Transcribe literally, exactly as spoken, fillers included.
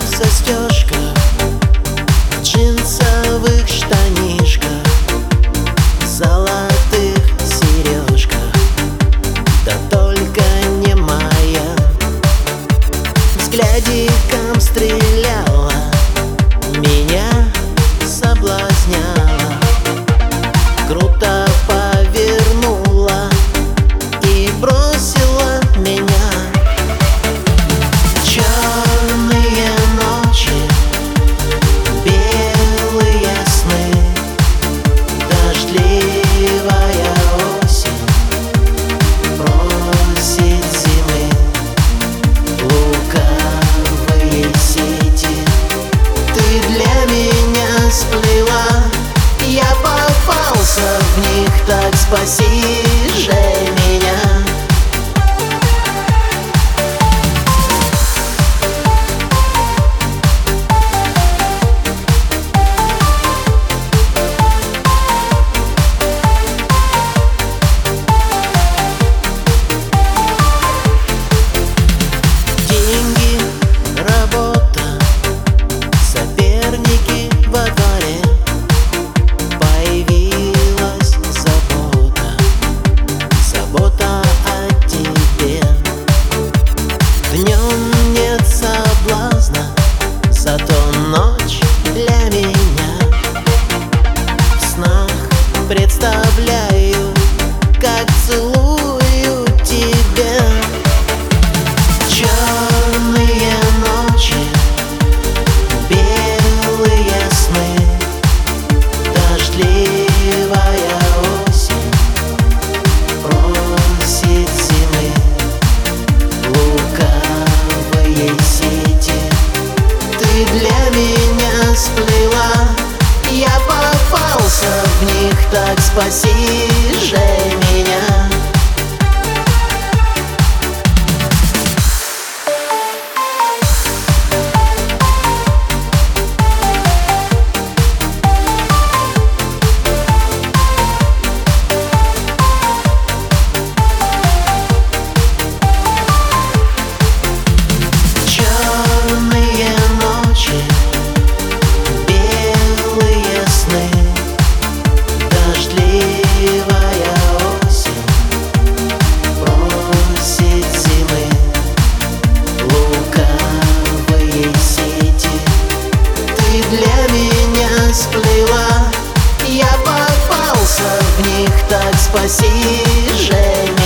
в застежках, в джинсовых штанишках, в золотых сережках, да только не моя. Взглядиком стреляла, меня соблазняла, круто повернула и бросила меня. Черные ночи, белые сны, дождливая осень просит зимы. Лукавые сети ты для меня сплела, я попался в них, так спаси же меня. Зато ночь для меня. В снах представляю, как целую тебя. Черные ночи, белые сны, дождливая осень просит зимы. Лукавые сети ты для меня сплела, я попался в них, так спаси же меня. Для меня сплела, я попался в них, так спаси же меня.